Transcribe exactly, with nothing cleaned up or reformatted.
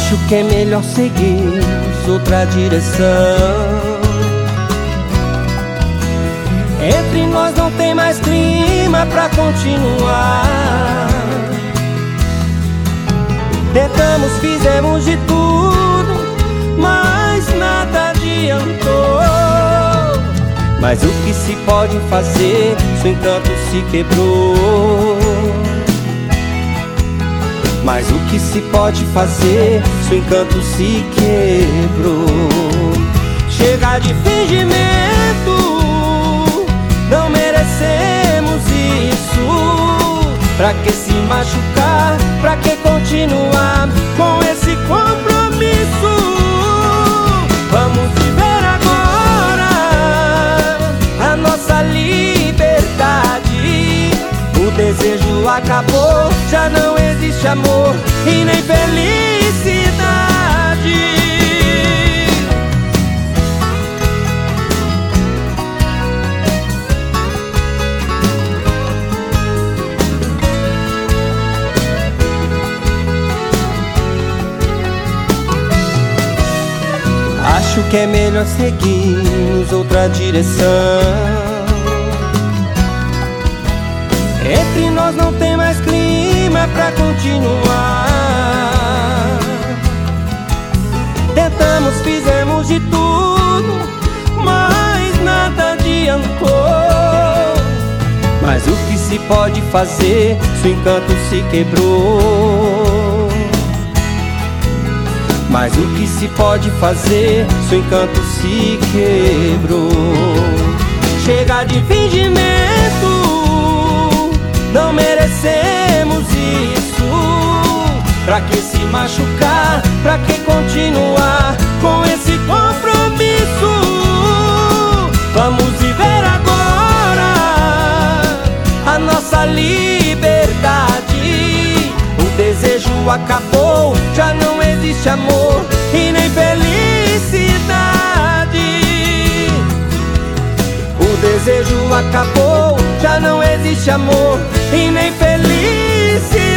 Acho que é melhor seguir outra direção. Entre nós não tem mais clima pra continuar. Tentamos, fizemos de tudo, mas nada adiantou. Mas o que se pode fazer? Seu encanto se quebrou. Mas o que se pode fazer? Seu encanto se quebrou. Chega de fingimento, não merecemos isso. Pra que se machucar? Pra que continuar com esse compromisso? Vamos viver agora a nossa liberdade. O desejo acabou, já não existe amor e nem felicidade. Acho que é melhor seguirmos outra direção. Entre nós não tem mais clima pra continuar. Tentamos, fizemos de tudo, mas nada adiantou. Mas o que se pode fazer? Seu encanto se quebrou. Mas o que se pode fazer? Seu encanto se quebrou. Chega de fingimento, não merecemos isso. Pra que se machucar? Pra que continuar com esse compromisso? Vamos viver agora a nossa liberdade. O desejo acabou, já não existe amor e nem felicidade. O desejo acabou, já não existe amor e nem felicidade.